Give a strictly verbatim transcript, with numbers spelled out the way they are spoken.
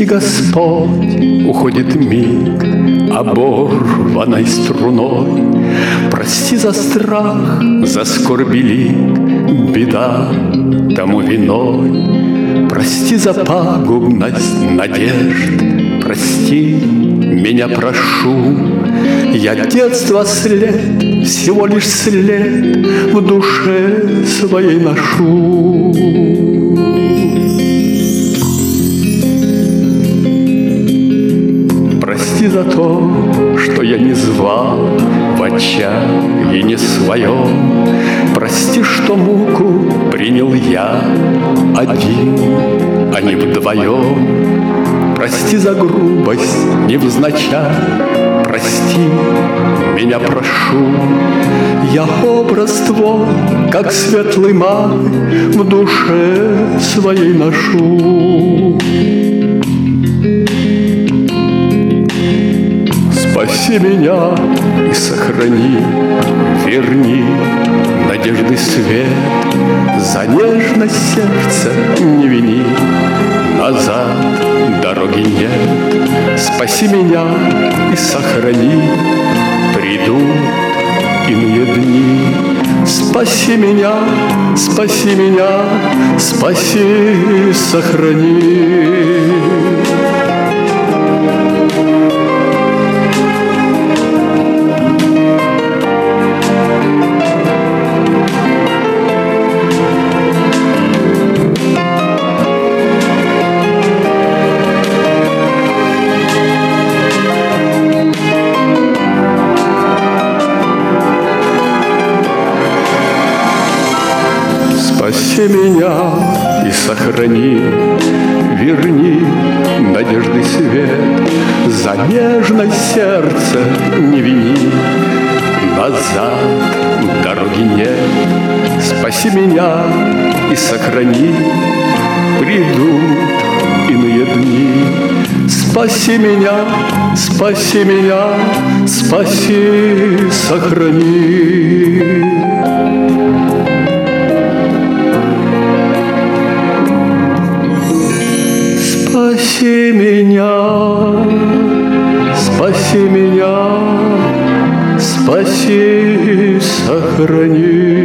Прости, Господь, уходит миг оборванной струной. Прости за страх, за скорби лик, беда тому виной. Прости за пагубность надежд, прости, меня прошу. Я детства след, всего лишь след в душе своей ношу. Прости за то, что я не звал в отчаянии своем. Прости, что муку принял я один, а не вдвоем. Прости за грубость невзначай, прости, меня прошу. Я образ твой, как светлый май, в душе своей ношу. Спаси меня и сохрани, верни надежды свет. За нежность сердца не вини, назад дороги нет. Спаси меня и сохрани, придут иные дни. Спаси меня, спаси меня, спаси, сохрани. Спаси меня и сохрани, верни надежды свет. За нежность сердца не вини, назад дороги нет. Спаси меня и сохрани, придут иные дни. Спаси меня, спаси меня, спаси, сохрани. Спаси меня, спаси меня, спаси, сохрани.